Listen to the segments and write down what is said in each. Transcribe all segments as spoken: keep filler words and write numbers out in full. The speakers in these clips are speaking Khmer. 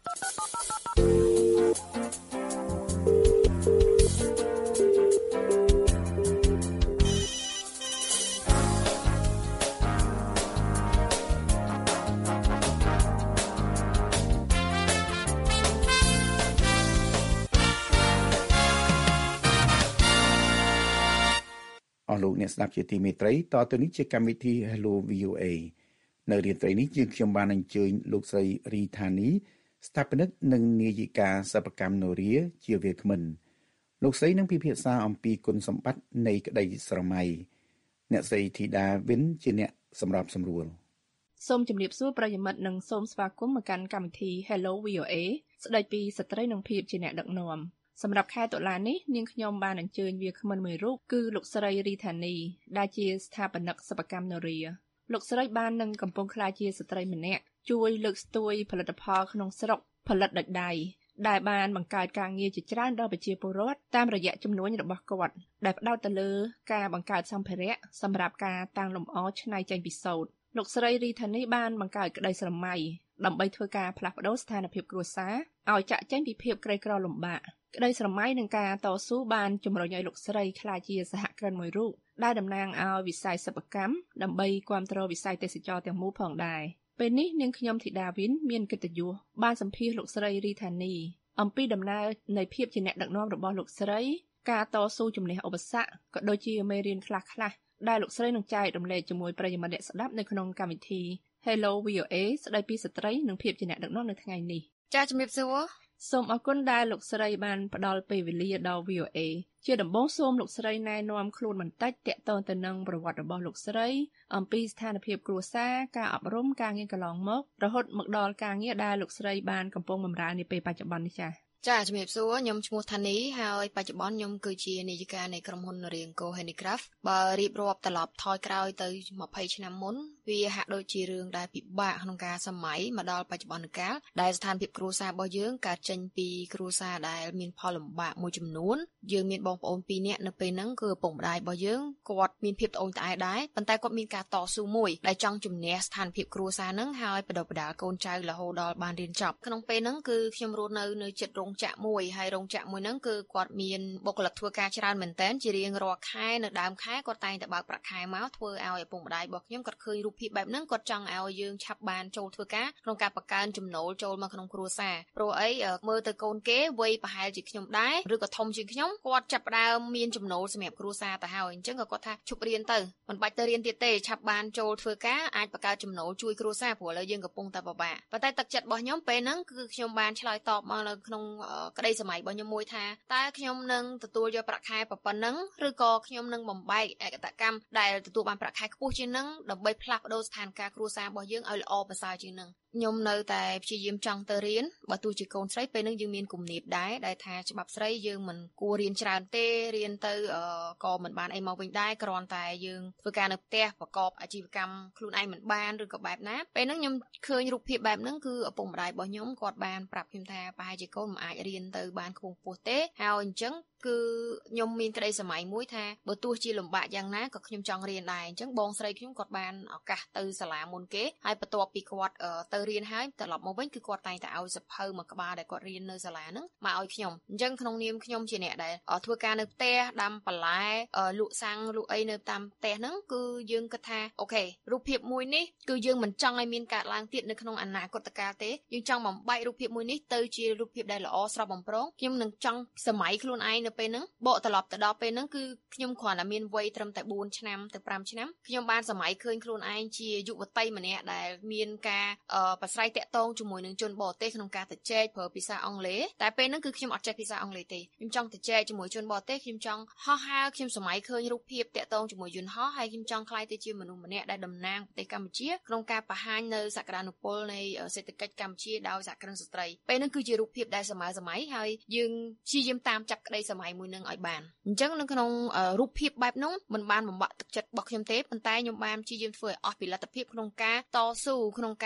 អស់លោកអ្នកស្ដាប់ជាទីមេត្រីតទៅនេះជាកម្មវិធី Hello វី អូ เอ នៅរាត្រីនេះយើងខ្ញុំបានអញ្ជើញលោកស្រីរីថានីស្ថាបនិកនិងនាយិកាសិប្បកម្មនរាជាវាគ្មិនលោកស្រីនឹងពិភាក្សាអំពីគុណសម្បត្តិនៃក្តីស្រមៃអ្នកស្រីធីតាវិនជាអ្នកសម្របសម្រួលសូមជម្រាបសួរប្រិយមិត្តនិងសូមស្វាគមន៍មកកាន់កម្មវិធី Hello វី អូ เอ ស្ដីពីស្ត្រីនិងភាពជាអ្នកដឹកនាំសម្រាប់ខែតុលានេះនាងខ្ញុំបានអញ្ជើញវាគ្មិនមួយរូបគឺលោកស្រីរីថានីដែលជាស្ថាបនិកសិប្បកម្មនរាលោកស្រីបាននឹងកំពុងក្លាយជាស្ត្រីម្នាក់ជួយលើកស្ទួយផលិតផលក្នុងស្រុកផលិតដោយដៃដែលបានបង្កើតការងារជាច្រើនដល់ប្រជាពលរដ្ឋតាមរយៈជំនួញរបស់គាត់ដែលផ្ដោតទៅលើការបង្កើតសម្ភារៈសម្រាប់ការតាំងលម្អច្នៃចេញពីសូត្រលោកស្រីរីថានីបានបង្កើតក្តីស្រមៃដើម្បីធ្វើការផ្លាស់ប្ដូរស្ថានភាពគ្រួសារឲ្យចាក់ចេញពីភាពក្រីក្រលំបាកក្តីស្រមៃនឹងការតស៊ូបានជំរុញឲ្យលោកស្រីក្លាយជាសហគ្រិនមួយរូបដែលតំណាងឲ្យវិស័យសិប្បកម្មដើម្បីគាំទ្រវិស័យទេសចរណ៍ទាំងមូលផងដែរពេលនេះនាងខ្ញុំធីតាវិនមានកិត្តិយសបានសម្ភាសលោកស្រីរីថានីអំពីដំណើរនៃភាពជាអ្នកដឹកនាំរបស់លោកស្រីការតស៊ូជំនះឧបសគ្គក៏ដូចជាមេរៀនខ្លះៗដែលលោកស្រីនឹងចែករំលែកជាមួយប្រិយមិត្តអ្នកស្ដាប់នៅក្នុងកម្មវិធី Hello វី អូ เอ ស្ដីពីស្ត្រីនិងភាពជាអ្នកដឹកនាំនៅថ្ងៃនេះចាជំរាបសួរសូមអរគុណដែលលោកស្រីបានផ្ដល់ពេលវេលាដល់ វី អូ เอ ជាដំបូងសូមលោកស្រីណែនាំខ្លួនបន្តិចទាក់ទងទៅនឹងប្រវត្តិរបស់លោកស្រីអំពីស្ថានភាពគ្រួសារការអប់រំការងារកន្លងមករហូតមកដល់ការងារដែលលោកស្រីបានកំពុងបម្រើនាពេលបច្ចុប្បន្ននេះចា៎ចាជំរាបសួរខ្ញុំឈ្មោះថានីហើយបច្ចុប្បន្នខ្ញុំគឺជានាយិកានៃក្រុមហ៊ុនរៀងកូ Handicraft បើរៀបរាប់ត្រឡប់ថយក្រោយទៅยี่สิบឆ្នាំមុនវាហាក់ដូចជារឿងដែលពិបាកក្នុងការសម័យមកដល់បច្ចុប្បន្នកាលដែលស្ថានភាពគ្រួសាររបស់យើងកើតចេញពីគ្រួសារដែលមានផលលំបាកមួយចំនួនយើងមានបងប្អូនពីរនាក់នៅពេលហ្នឹងគឺឪពុកម្ដាយរបស់យើងគាត់មានភាពត្អូញត្អែដែរប៉ុន្តែគាត់មានការតស៊ូមួយដែលចង់ជំនះស្ថានភាពគ្រួសារហ្នឹងហើយបដិបដាលកូនចៅរហូតដល់បានរៀនចប់ក្នុងពេលហ្នឹងគឺខ្ញុំរស់នៅនៅជិតរោងចក្រមួយហើយរោងចក្រមួយហ្នឹងគឺគាត់មានបុគ្គលិកធ្វើការច្រើនមែនតើជារៀងរាល់ខែនៅដើមខែគាត់តែងតែបើកប្រាក់ខែមកធ្វើឲ្យឪពុកម្ដាយរបស់ខ្ញុំគាត់ឃើញរូបភាពបែបហ្នឹងគាត់ចង់ឲ្យយើងឆាប់បានចូលធ្វើការក្នុងការបង្កើនចំណូលចូលមកក្នុងគ្រួសារព្រោះអីមើលទៅកូនគេវ័យប្រហែលជាខ្ញុំដែរឬក៏ធំជាងខ្ញុំគាត់ចាប់ផ្ដើមមានចំណូលសម្រាប់គ្រួសារទៅហើយអញ្ចឹងក៏គាត់ថាឈប់រៀនទៅមិនបាច់ទៅរៀនទៀតទេឆាប់បានចូលធ្វើការអាចបង្កើតចំណូលជួយគ្រួសារព្រោះឥឡូវយើងកំពុងតែពិបាកប៉ុន្តែទឹកចិត្តរបស់ខ្ញុំពេលហ្នឹងគឺខ្ញុំបានឆ្លើយតបមកនៅក្នុងក្តីសម័យរបស់ខ្ញុំមួយថាតើខ្ញុំនឹងទទួលយកប្រាក់ខែប៉ុណ្ណឹងឬក៏ខ្ញុំនឹងបំបែកឯកតកម្មដែលទទួលបានប្រាក់ខែខ្ពស់ជាងនឹងដើម្បីផ្លាស់ប្ដូរស្ថានភាពគ្រួសាររបស់យើងឲ្យល្អប្រសើរជាងនឹងខ្ញុំនៅតែព្យាយាមចង់ទៅរៀនបើទោះជាកូនស្រីពេលហ្នឹងយើងមានគំនាបដែរដែលថាច្បាប់ស្រីយើងមិនគួររៀនច្រើនទេរៀនទៅក៏មិនបានអីមកវិញដែរគ្រាន់តែយើងធ្វើការនៅផ្ទះប្រកបអាជីវកម្មខ្លួនឯងមិនបានឬក៏បែបណាពេលហ្នឹងខ្ញុំឃើញរូបភាពបែបហ្នឹងគឺឪពុកម្ដាយរបស់ខ្ញុំគាត់បានប្រាប់ខ្ញុំថាប្រហែលជាកូនមិនអាចរៀនទៅបានខ្ពង់ខ្ពស់ទេហើយអញ្ចឹងគឺខ្ញុំមានក្តីសម័យមួយថាបើទោះជាលំបាកយ៉ាងណាក៏ខ្ញុំចង់រៀនដែរអញ្ចឹងបងស្រីខ្ញុំគាត់បានឱកាសទៅសាលាមុនគេហើយបន្ទាប់ពីគាត់ទៅរៀនហើយត្រឡប់មកវិញគឺគាត់តែងតែឲ្យសភៅមួយក្បាលដែលគាត់រៀននៅសាលាហ្នឹងមកឲ្យខ្ញុំអញ្ចឹងក្នុងនាមខ្ញុំជាអ្នកដែលធ្វើការនៅផ្ទះដាំបន្លែលក់សាំងលក់អីនៅតាមផ្ទះហ្នឹងគឺយើងគិតថាអូខេរូបភាពមួយនេះគឺយើងមិនចង់ឲ្យមានកើតឡើងទៀតនៅក្នុងអនាគតកាលទេយើងចង់បំបែករូបភាពមួយនេះទៅជារូបភាពដែលល្អស្រស់បំព្រងខ្ញុំនឹងចង់សម័យខ្លួនឯងនៅពេលហ្នឹងបកត្រឡប់ទៅដល់ពេលហ្នឹងគឺខ្ញុំគ្រាន់តែមានវ័យត្រឹមតែbốnឆ្នាំទៅfiveឆ្នាំខ្ញុំបានសម័យឃើញខ្លួនឯងជាយុវតីម្នាក់ដែលមានការប្រស្រ័យតាក់ទងជាមួយនឹងជនបរទេសក្នុងការទៅចែកប្រើភាសាអង់គ្លេសតែពេលហ្នឹងគឺខ្ញុំអត់ចេះភាសាអង់គ្លេសទេខ្ញុំចង់ទៅចែកជាមួយជនបរទេសខ្ញុំចង់ហោះហើរខ្ញុំសម័យឃើញរូបភាពតាក់ទងជាមួយយន្តហោះហើយខ្ញុំចង់ក្លាយទៅជាមនុស្សម្នាក់ដែលតំណាងប្រទេសកម្ពុជាក្នុងការបង្ហាញនៅសក្តានុពលនៃសេដ្ឋកិច្ចកម្ពុជាដោយសហគ្រិនស្ត្រីពេលហ្នឹងគឺជារូបភាពដែលសម័យសម័យហើយយើងព្យាយាមតាមចាប់ក្តីសម័យមួយហ្នឹងឲ្យបានអញ្ចឹងនៅក្នុងរូបភាពបែបនោះមិនបានបំបាក់ទឹកចិត្តរបស់ខ្ញុំទេប៉ុន្តែខ្ញុំបានព្យាយាមធ្វើឲ្យអស់ពីលទ្ធភាពក្នុងការតស៊ូក្នុងការធ្វើ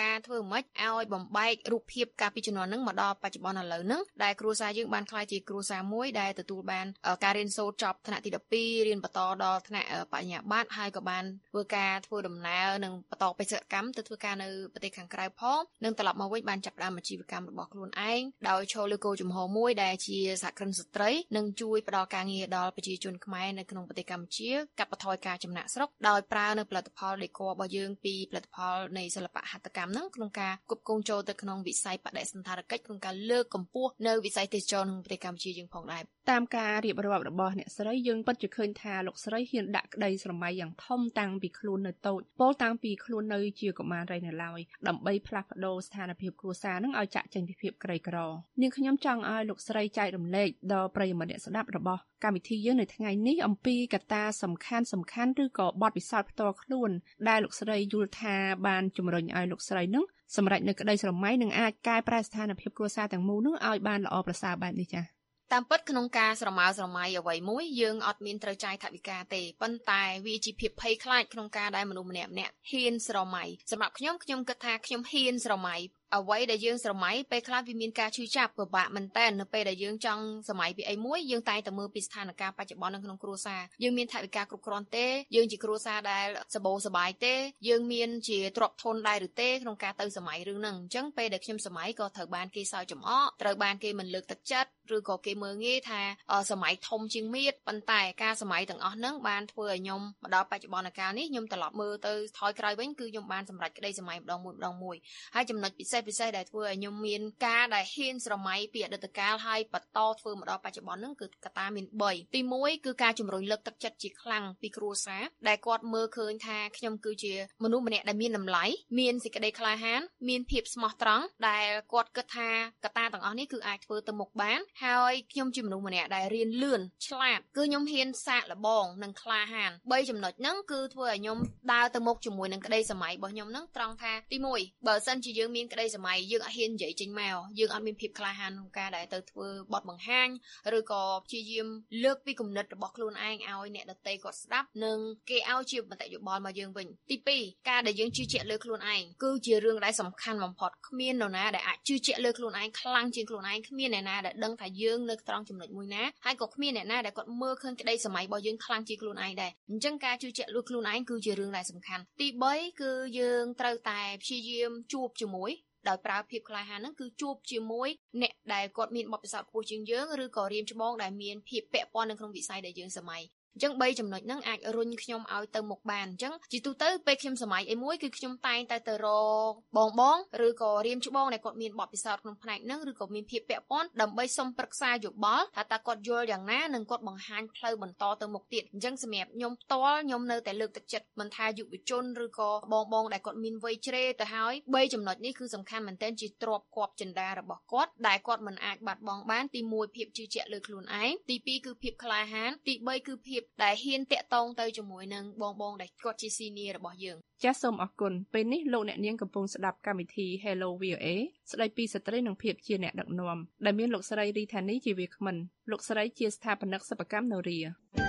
ម៉េចឲ្យបំបែករូបភាពកាលពីជំនាន់ហ្នឹងមកដល់បច្ចុប្បន្នឥឡូវហ្នឹងដែលគ្រួសារយើងបានក្លាយជាគ្រួសារមួយដែលទទួលបានការរៀនសូត្រចប់ថ្នាក់ទីដប់ពីររៀនបន្តដល់ថ្នាក់បញ្ញាបត្រហើយក៏បានធ្វើការធ្វើដំណើរនិងបន្តបេសកកម្មទៅធ្វើការនៅប្រទេសខាងក្រៅផងនិងត្រឡប់មកវិញបានចាប់ផ្ដើមអាជីវកម្មរបស់ខ្លួនឯងដោយចូលលើគោលជំហរមួយដែលជាសហគ្រិនស្ត្រីនិងជួយផ្ដល់ការងារដល់ប្រជាជនខ្មែរនៅក្នុងប្រទេសកម្ពុជាកាត់បន្ថយការចំណាក់ស្រុកដោយប្រើនៅផលិតផលដេគ័ររបស់យើងពីផលិតផលនៃសិល្បៈហត្ថកម្មហ្នឹងក្នុងការគប់គងចូលទៅក្នុងវិស័យបដិសណ្ឋារកិច្ចក្នុងការលើកកម្ពស់នៅវិស័យទេសចរក្នុងប្រទេសកម្ពុជាយើងផងដែរតាមការរៀបរាប់របស់អ្នកស្រីយើងពិតជាឃើញថាលោកស្រីហ៊ានដាក់ក្តីស្រមៃយ៉ាងធំតាំងពីខ្លួននៅតូចពោលតាំងពីខ្លួននៅជាកុមាររីនៅឡើយដើម្បីផ្លាស់ប្ដូរស្ថានភាពគ្រួសារនឹងឲ្យចាក់ចេញពីភាពក្រីក្រនាងខ្ញុំចង់ឲ្យលោកស្រីចែករំលែកដល់ប្រិយមិត្តអ្នកស្ដាប់របស់កម្មវិធីយើងនៅថ្ងៃនេះអំពីកត្តាសំខាន់សំខាន់ឬក៏បទពិសោធន៍ផ្ទាល់ខ្លួនដែលលោកស្រីយល់ថាបានជំរុញឲ្យលោកស្រីនឹងសម្រេចនៅក្តីស្រមៃនិងអាចកែប្រែស្ថានភាពគ្រួសារទាំងមូលនឹងឲ្យបានល្អប្រសើរបែបនេះចា៎តាមពិតក្នុងការស្រមើស្រមៃអ្វីមួយយើងអត់មានត្រូវចាយថវិកាទេប៉ុន្តែវាជាភាពភ័យខ្លាចក្នុងការដែលមនុស្សម្នាក់ម្នាក់ហ៊ានស្រមៃសម្រាប់ខ្ញុំខ្ញុំគិតថាខ្ញុំហ៊ានស្រមៃអ្វីដែលយើងស្រមៃពេលខ្លះវាមានការឈឺចាប់ពិបាកមែនតើនៅពេលដែលយើងចង់សម័យពីអីមួយយើងតែតែមើលពីស្ថានភាពបច្ចុប្បន្ននៅក្នុងគ្រួសារយើងមានថវិកាគ្រប់គ្រាន់ទេយើងជាគ្រួសារដែលសបោសបាយទេយើងមានជាទ្រព្យធនដែរឬទេក្នុងការទៅសម័យរឿងហ្នឹងអញ្ចឹងពេលដែលខ្ញុំសម័យក៏ត្រូវបានគេសើចចំអកត្រូវបានគេមិនលើកទឹកចិត្តឬក៏គេមើលងាយថាសម័យធំជាងមៀតប៉ុន្តែការសម័យទាំងអស់ហ្នឹងបានធ្វើឲ្យខ្ញុំមកដល់បច្ចុប្បន្នកាលនេះខ្ញុំត្រឡប់មើលទៅថយក្រោយវិញគឺខ្ញុំបានសម្រេចក្តីសម័យម្ដងមួយម្ដងមួយហើយចំណុចពិសេសពិសេសដែលធ្វើឲ្យខ្ញុំមានការដែលហ៊ានស្រមៃពីអតីតកាលហើយបន្តធ្វើមកដល់បច្ចុប្បន្នហ្នឹងគឺកត្តាមានបីទីមួយគឺការជំរុញលើកទឹកចិត្តជាខ្លាំងពីគ្រួសារដែលគាត់មើលឃើញថាខ្ញុំគឺជាមនុស្សម្នាក់ដែលមានតម្លៃមានសេចក្តីក្លាហានមានភាពស្មោះត្រង់ដែលគាត់គិតថាកត្តាទាំងអស់នេះគឺអាចធ្វើទៅមុខបានហើយខ្ញុំជាមនុស្សម្នាក់ដែលរៀនលឿនឆ្លាតគឺខ្ញុំហ៊ានសាកល្បងនិងក្លាហានបីចំណុចហ្នឹងគឺធ្វើឲ្យខ្ញុំដើរទៅមុខជាមួយនឹងក្តីសម័យរបស់ខ្ញុំហ្នឹងត្រង់ថាទីមួយបើសិនជាយើងមានក្តីសម័យយើងអត់ហ៊ាននិយាយចេញមកយើងអត់មានភាពក្លាហានក្នុងការដែលទៅធ្វើបទបង្ហាញឬក៏ព្យាយាមលើកពីគំនិតរបស់ខ្លួនឯងឲ្យអ្នកដទៃគាត់ស្ដាប់និងគេឲ្យជាមតិយោបល់មកយើងវិញទីពីរការដែលយើងជឿជាក់លើខ្លួនឯងគឺជារឿងដែលសំខាន់បំផុតគ្មាននរណាដែលអាចជឿជាក់លើខ្លួនឯងខ្លាំងជាងខ្លួនឯងគ្មានអ្នកណាដែលដឹងថាយើងនៅត្រង់ចំណុចមួយណាហើយក៏គ្មានអ្នកណាដែលគាត់មើលឃើញក្តីសម័យរបស់យើងខ្លាំងជាងខ្លួនឯងដែរអញ្ចឹងការជឿជាក់លើខ្លួនឯងគឺជារឿងដែលសំខាន់ទីបីគឺយើងត្រូវតែព្យាយាមជួបជាមួយដោយប្រើភាពក្លាហានហ្នឹងគឺជួបជាមួយអ្នកដែលគាត់មានបទពិសោធន៍ខ្ពស់ជាងយើងឬក៏រៀមច្បងដែលមានភាពពាក់ព័ន្ធនៅក្នុងវិស័យដែលយើងសម័យអញ្ចឹងបីចំណុចហ្នឹងអាចរុញខ្ញុំឲ្យទៅមុខបានអញ្ចឹងជាទូទៅពេលខ្ញុំសម័យអីមួយគឺខ្ញុំតែងតែទៅរកបងបងឬក៏រៀមច្បងដែលគាត់មានបទពិសោធន៍ក្នុងផ្នែកហ្នឹងឬក៏មានភាពពាក់ព័ន្ធដើម្បីសុំប្រឹក្សាយោបល់ថាតើគាត់យល់យ៉ាងណានិងគាត់បង្ហាញផ្លូវបន្តទៅមុខទៀតអញ្ចឹងសម្រាប់ខ្ញុំផ្ទាល់ខ្ញុំនៅតែលើកទឹកចិត្តមិនថាយុវជនឬក៏បងបងដែលគាត់មានវ័យជ្រេទៅហើយបីចំណុចនេះគឺសំខាន់មែនទែនជាទ្រព្យគប់ចិន្តារបស់គាត់ដែលគាត់មិនអាចបាត់បង់បានទីមួយភាពជឿជាក់លើខ្លួនឯងទីពីរគឺភាពក្លាហានទីបីគឺភាពដែលហ៊ានតាក់ទងទៅជាមួយនឹងបងបងដែលគាត់ជាស៊ីនីរបស់យើងចាសសូមអរគុណពេលនេះលោកអ្នកនាងកំពុងស្ដាប់កម្មវិធី Hello វី អូ เอ ស្ដីពីស្ត្រីនិងភាពជាអ្នកដឹកនាំដែលមានលោកស្រីរីថានីជាវាគ្មិនលោកស្រីជាស្ថាបនិកសិប្បកម្មនរា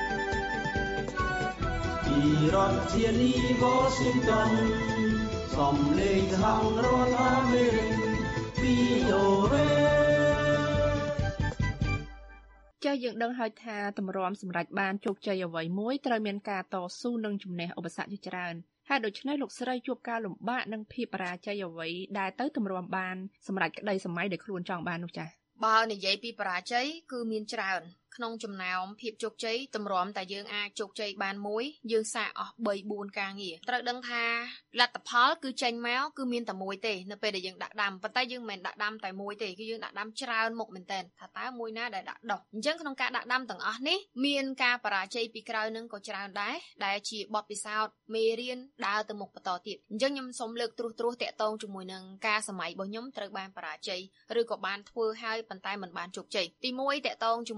ពីរដ្ឋធានី Washington សំឡេងហងរដ្ឋអាមេរិក វី អូ เอចាយើងដឹងហើយថាតម្រាំសម្រាប់បានជោគជ័យអ្វីមួយត្រូវមានការតស៊ូនិងជំនះឧបសគ្គជាច្រើនហើយដូច្នេះលោកស្រីជួបការលំបាកនិងភាពបរាជ័យអ្វីដែលទៅតម្រាំបានសម្រាប់ក្តីសម័យដែលខ្លួនចង់បាននោះចា៎បើនិយាយពីបរាជ័យគឺមានច្រើនក្នុងចំណោមភាពជោគជ័យតម្រាំតែយើងអាចជោគជ័យបានមួយយើងសាកអស់បីបួនការងារត្រូវដឹងថាលទ្ធផលគឺចេញមកគឺមានតែមួយទេនៅពេលដែលយើងដាក់ដាំប៉ុន្តែយើងមិនមែនដាក់ដាំតែមួយទេគឺយើងដាក់ដាំច្រើនមុខមែនតើថាតើមួយណាដែលដាក់ដុះអញ្ចឹងក្នុងការដាក់ដាំទាំងអស់នេះមានការបរាជ័យពីក្រោយនឹងក៏ច្រើនដែរដែលជាបទពិសោធន៍មេរៀនដើរទៅមុខបន្តទៀតអញ្ចឹងខ្ញុំសូមលើកត្រួសត្រាសតាក់ទងជាមួយនឹងការសម័យរបស់ខ្ញុំត្រូវបានបរាជ័យឬក៏បានធ្វើហើយប៉ុន្តែមិនបានជោគជ័យទីមួយតាក់ទងជាមួយនឹងការ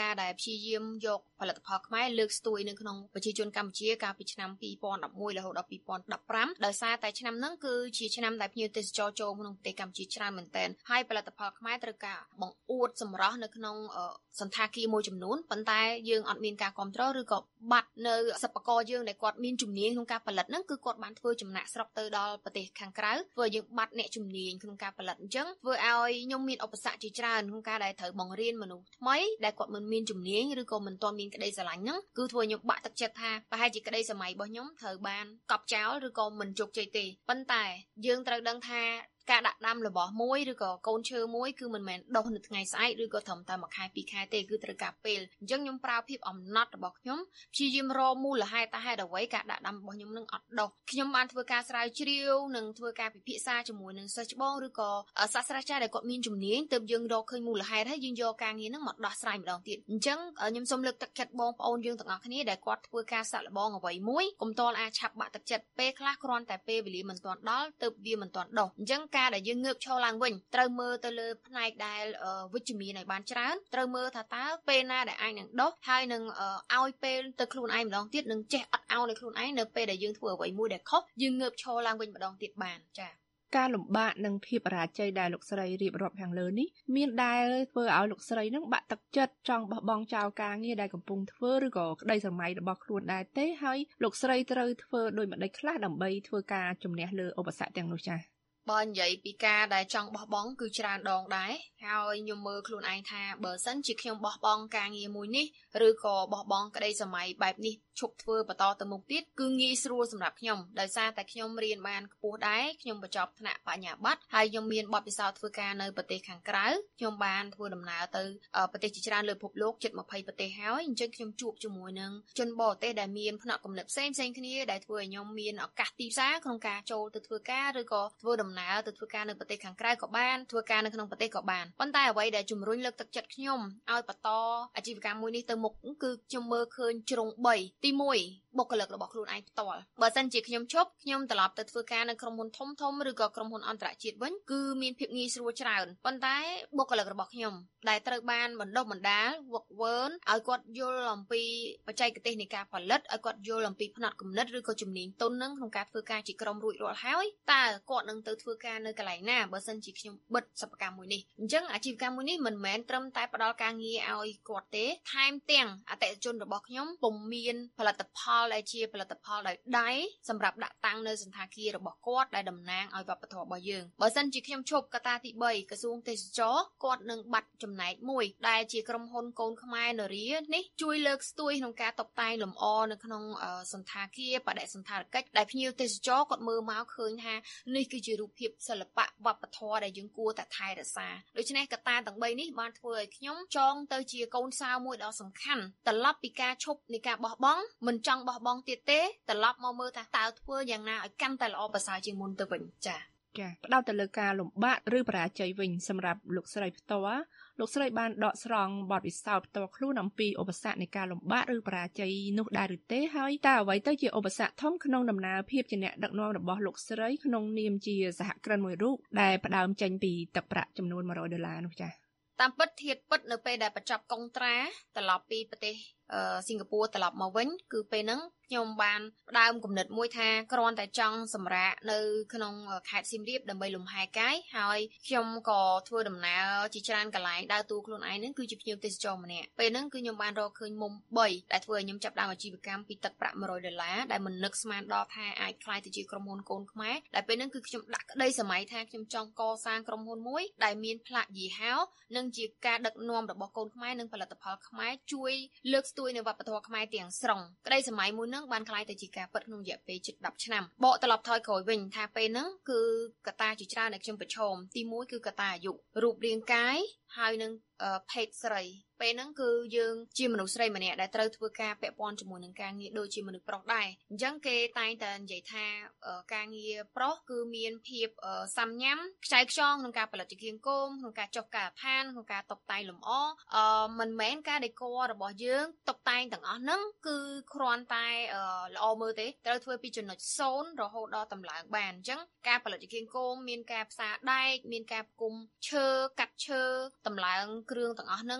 ការដែលព្យាយាមយកផលិតផលខ្មែរលើកស្ទួយនៅក្នុងប្រជាជនកម្ពុជាកាលពីឆ្នាំពីរពាន់ដប់មួយរហូតដល់ពីរពាន់ដប់ប្រាំដោយសារតែឆ្នាំហ្នឹងគឺជាឆ្នាំដែលភ្ញៀវទេសចរចូលក្នុងប្រទេសកម្ពុជាច្រើនមែនទែនហើយផលិតផលខ្មែរត្រូវការបង្អួតសម្រស់នៅក្នុងសន្តាគារមួយចំនួនប៉ុន្តែយើងអត់មានការគ្រប់គ្រងឬក៏បាត់នៅសិប្បករយើងដែលគាត់មានជំនាញក្នុងការផលិតហ្នឹងគឺគាត់បានធ្វើចំណាក់ស្រុកទៅដល់ប្រទេសខាងក្រៅធ្វើឲ្យយើងបាត់អ្នកជំនាញក្នុងការផលិតអញ្ចឹងធ្វើឲ្យខ្ញុំមានឧបសគ្គជាច្រើនក្នុងការដែលត្រូវបង្រៀនមនុស្សថ្មីដែលគាត់មិនមានជំនាញឬក៏មិនទាន់មានក្តីស្រឡាញ់ហ្នឹងគឺធ្វើឲ្យខ្ញុំបាក់ទឹកចិត្តថាប្រហែលជាក្តីសម័យរបស់ខ្ញុំត្រូវបានកប់ចោលឬក៏មិនជោគជ័យទេប៉ុន្តែយើងត្រូវដឹងថាការដាក់ដាំរបស់មួយឬក៏កូនឈើមួយគឺមិនមែនដុះនៅថ្ងៃស្អែកឬក៏ត្រឹមតែមួយខែពីរខែទេគឺត្រូវការពេលអញ្ចឹងខ្ញុំប្រើភាពអំណត់របស់ខ្ញុំព្យាយាមរកមូលហេតុតើហេតុអ្វីការដាក់ដាំរបស់ខ្ញុំនឹងអត់ដុះខ្ញុំបានធ្វើការស្រាវជ្រាវនិងធ្វើការពិភាក្សាជាមួយនឹងសិស្សច្បងឬក៏សាស្ត្រាចារ្យដែលគាត់មានជំនាញទើបយើងរកឃើញមូលហេតុហើយយើងយកការងារហ្នឹងមកដោះស្រាយម្ដងទៀតអញ្ចឹងខ្ញុំសូមលើកទឹកចិត្តបងប្អូនយើងទាំងអស់គ្នាដែលគាត់ធ្វើការសាក់លបងអ្វីមួយកុំតល់អាចឆាប់បាក់ទឹកចិត្តពេលខ្លះគ្រាន់តែពេលវេលាមិនទាន់ដល់ទើបវាមិនទាន់ដុះអញ្ចឹងការដែលយើងងើបឈរឡើងវិញត្រូវមើលទៅលើផ្នែកដែលវិជ្ជមានឲ្យបានច្រើនត្រូវមើលថាតើពេលណាដែលអាចនឹងដុះហើយនឹងឲ្យពេលទៅខ្លួនឯងម្ដងទៀតនឹងចេះអត់ឱនឲ្យខ្លួនឯងនៅពេលដែលយើងធ្វើអ្វីមួយដែលខុសយើងងើបឈរឡើងវិញម្ដងទៀតបានចា៎ការលំបាកនិងភាពបរាជ័យដែលលោកស្រីរៀបរាប់ខាងលើនេះមានដែលធ្វើឲ្យលោកស្រីនឹងបាក់ទឹកចិត្តចង់បោះបង់ចោលការងារដែលកំពុងធ្វើឬក៏ក្តីស្រមៃរបស់ខ្លួនដែរទេហើយលោកស្រីត្រូវធ្វើដូចម្តេចខ្លះដើម្បីធ្វើការជំនះលើឧបសគ្គទាំងនោះចា៎បើនិយាយពីការដែលចង់បោះបង់គឺច្រើនដងដែរហើយខ្ញុំមើលខ្លួនឯងថាបើសិនជាខ្ញុំបោះបង់ការងារមួយនេះឬក៏បោះបង់ក្តីសម័យបែបនេះឈប់ធ្វើបន្តទៅមុខទៀតគឺងាយស្រួលសម្រាប់ខ្ញុំដោយសារតែខ្ញុំរៀនបានខ្ពស់ដែរខ្ញុំបញ្ចប់ថ្នាក់បញ្ញាបត្រហើយខ្ញុំមានបទពិសោធន៍ធ្វើការនៅប្រទេសខាងក្រៅខ្ញុំបានធ្វើដំណើរទៅប្រទេសជាច្រើនលើពិភពលោកជិតยี่สิบប្រទេសហើយអញ្ចឹងខ្ញុំជួបជាមួយនឹងជនបរទេសដែលមានផ្នត់គំនិតផ្សេងផ្សេងគ្នាដែលធ្វើឲ្យខ្ញុំមានឱកាសទីផ្សារក្នុងការចូលទៅធ្វើការឬក៏ធ្វើដំណើរទៅធ្វើការនៅប្រទេសខាងក្រៅក៏បានធ្វើការនៅក្នុងប្រទេសក៏បានប៉ុន្តែអ្វីដែលជំរុញលើកទឹកចិត្តខ្ញុំឲ្យបន្តអាជីវកម្មមួយនេះទៅមុខគឺខ្ញុំមើលឃើញជ្រុងបីទីមួយបុគ្គលិករបស់ខ្លួនឯងផ្ទាល់បើសិនជាខ្ញុំឈប់ខ្ញុំត្រឡប់ទៅធ្វើការនៅក្រុមហ៊ុនធំធំឬក៏ក្រុមហ៊ុនអន្តរជាតិវិញគឺមានភាពងាយស្រួលច្រើនប៉ុន្តែបុគ្គលិករបស់ខ្ញុំដែលត្រូវបានបណ្ដុះបណ្ដាលវឹកវើឲ្យគាត់យល់អំពីបច្ចេកទេសនៃការផលិតឲ្យគាត់យល់អំពីផ្នត់គំនិតឬក៏ជំនាញទន់នឹងក្នុងការធ្វើការជាក្រុមរួចរាល់ហើយតើគាត់នឹងទៅធ្វើការនៅកន្លែងណាបើសិនជាខ្ញុំបិទសិប្បកម្មមួយនេះអញ្ចឹងអាជីវកម្មមួយនេះមិនមែនត្រឹមតែផ្ដល់ការងារឲ្យគាត់ទេថែមទាំងអតិថិជនរបស់ខ្ញុំពុំមានផលិតផលដែលជាផលិតផលដោយដៃសម្រាប់ដាក់តាំងនៅសន្តាគាររបស់គាត់ដែលតំណាងឲ្យវប្បធម៌របស់យើងបើសិនជាខ្ញុំឈប់កត្តាទីបីក្រសួងទេសចរគាត់នឹងបាត់ចំណែកមួយដែលជាក្រុមហ៊ុនកូនខ្មែរនរានេះជួយលើកស្ទួយក្នុងការតុបតែងលម្អនៅក្នុងសន្តាគារបដិសណ្ឋារកិច្ចដែលភ្ញៀវទេសចរគាត់មើលមកឃើញថានេះគឺជារូបភាពសិល្បៈវប្បធម៌ដែលយើងគួរតែថែរក្សាដូច្នេះកត្តាទាំងបីនេះបានធ្វើឲ្យខ្ញុំចងទៅជាកូនសោមួយដ៏សំខាន់ត្រឡប់ពីការឈប់នៃការបោះបង់មិនចង់បោះបង់ទៀតទេត្រឡប់មកមើលថាតើធ្វើយ៉ាងណាឲ្យកាន់តែល្អប្រសើរជាងមុនទៅវិញចា៎ចា៎ផ្ដោតទៅលើការលំបាកឬបរាជ័យវិញសម្រាប់លោកស្រីផ្ទាល់លោកស្រីបានដកស្រង់បទពិសោធន៍ផ្ទាល់ខ្លួនអំពីឧបសគ្គនៃការលំបាកឬបរាជ័យនោះដែរឬទេហើយតើអ្វីទៅជាឧបសគ្គធំក្នុងដំណើរភាពជាអ្នកដឹកនាំរបស់លោកស្រីក្នុងនាមជាសហគ្រិនមួយរូបដែលផ្ដើមចេញពីទឹកប្រាក់ចំនួនមួយរយដុល្លារនោះចា៎តាមពិតធៀបពិតនៅពេលដែលបញ្ចប់កុងត្រាត្រឡប់ពីប្រទេសសិង្ហបុរីត្រឡប់មកវិញគឺពេលហ្នឹងខ្ញុំបានផ្ដើមគំនិតមួយថាគ្រាន់តែចង់សម្រាកនៅក្នុងខេត្តសៀមរាបដើម្បីលំហែកាយហើយខ្ញុំក៏ធ្វើដំណើរជាច្រើនកន្លែងដើរតួខ្លួនឯងហ្នឹងគឺជាភ្ញៀវទេសចរម្នាក់ពេលហ្នឹងគឺខ្ញុំបានរកឃើញមុំបីដែលធ្វើឲ្យខ្ញុំចាប់ផ្ដើមអាជីវកម្មពីទឹកប្រាក់មួយរយដុល្លារដែលមិននឹកស្មានដល់ថាអាចក្លាយទៅជាក្រុមហ៊ុនកូនខ្មែរដែលពេលហ្នឹងគឺខ្ញុំដាក់ក្តីសម័យថាខ្ញុំចង់កសាងក្រុមហ៊ុនមួយដែលមានផ្លាកយីហោនិងជាការដឹកនាំរបស់កូនខ្មែរនិងផលិតផលខ្មែរជួយលើកស្ទួយនៅវប្បធម៌ខ្មែរទាំងស្រុងក្តីសម័យមួយហ្នឹងបានក្លាយទៅជាការពិតក្នុងរយៈពេលជិតដប់ឆ្នាំបកត្រឡប់ថយក្រោយវិញថាពេលហ្នឹងគឺកត្តាជាច្រើនដែលខ្ញុំប្រឈមទីមួយគឺកត្តាអាយុរូបរាងកាយហើយនឹងភេទស្រីពេលហ្នឹងគឺយើងជាមនុស្សស្រីម្នាក់ដែលត្រូវធ្វើការពាក់ព័ន្ធជាមួយនឹងការងារដូចជាមនុស្សប្រុសដែរអញ្ចឹងគេតែងតែនិយាយថាការងារប្រុសគឺមានភាពសាំញ៉ាំខ្ចៅខ្ចងក្នុងការផលិតជាគៀងគោមក្នុងការចុះការដ្ឋានក្នុងការតុបតែងលម្អអឺមិនមែនការដេគ័ររបស់យើងតុបតែងទាំងអស់ហ្នឹងគឺគ្រាន់តែល្អមើលទេត្រូវធ្វើពីចំណុចសូន្យរហូតដល់តម្លើងបានអញ្ចឹងការផលិតជាគៀងគោមមានការផ្សារដែកមានការផ្គុំឈើកាត់ឈើតម្លើងគ្រឿងទាំងអស់ហ្នឹងដើម្បី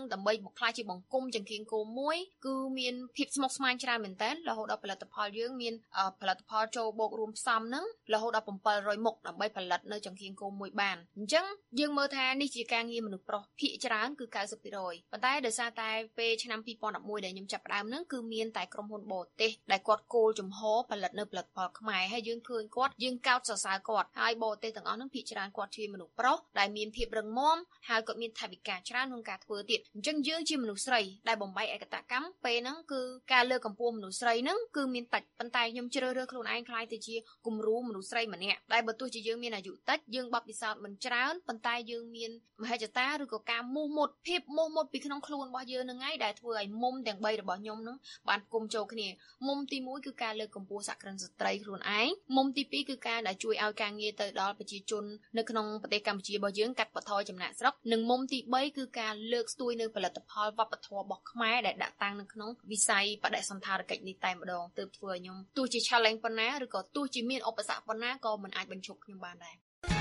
មកខ្លាចជាបង្គំចង្គៀងគោមួយគឺមានភាពស្មុគស្មាញច្រើនមែនតើរហូតដល់ផលិតផលយើងមានផលិតផលចូលបូករួមផ្សំហ្នឹងរហូតដល់seven hundredមុខដើម្បីផលិតនៅចង្គៀងគោមួយបានអញ្ចឹងយើងមើលថានេះជាការងារមនុស្សប្រុសភាគច្រើនគឺninety percent ប៉ុន្តែដោយសារតែពេលឆ្នាំtwenty elevenដែលខ្ញុំចាប់ផ្ដើមហ្នឹងគឺមានតែក្រុមហ៊ុនបរទេសដែលគាត់គោលចំហផលិតនៅផលិតផលខ្មែរហើយយើងឃើញគាត់យើងកោតសរសើរគាត់ហើយបរទេសទាំងអស់ហ្នឹងភាគច្រើនគាត់ជាមនុស្សប្រុសដែលមានភាពរឹងមាំហើយគាត់មានថវិកាច្រើនក្នុងការធ្វើទៀតអញ្ចឹងយើងជាមនុស្សស្រីដែលបំបីឯកតកម្មពេលហ្នឹងគឺការលើកកម្ពស់មនុស្សស្រីហ្នឹងគឺមានតិចប៉ុន្តែខ្ញុំជ្រើសរើសខ្លួនឯងខ្លាយទៅជាគំរូមនុស្សស្រីម្នាក់ដែលបើទោះជាយើងមានអាយុតិចយើងបបពិសោធន៍មិនច្រើនប៉ុន្តែយើងមានមហិច្ឆតាឬក៏ការមោះមុតភាពមោះមុតពីក្នុងខ្លួនរបស់យើងហ្នឹងឯងដែលធ្វើឲ្យមុំទាំងបីរបស់ខ្ញុំហ្នឹងបានគុំចូលគ្នាមុំទីoneគឺការលើកកម្ពស់សហគ្រិនស្ត្រីខ្លួនឯងមុំទីtwoគឺការដែលជួយឲ្យការងារទៅដល់ប្រជាជននៅក្នុងប្រទេសកម្ពុជារបស់យើងកាត់បន្ថយចំណាកស្រុកនិងមុំទីthreeគឺការលើកស្ទួយនៅផលិតផលវប្បធម៌របស់ខ្មែរដែលដាក់តាំងនៅក្នុងវិស័យបដិសណ្ឋារកិច្ចនេះតែម្ដងទើបធ្វើឲ្យខ្ញុំទោះជា challenge ប៉ុណ្ណាឬក៏ទោះជាមានឧបសគ្គប៉ុណ្ណាក៏មិនអាចបញ្ឈប់ខ្ញុំបានដែរ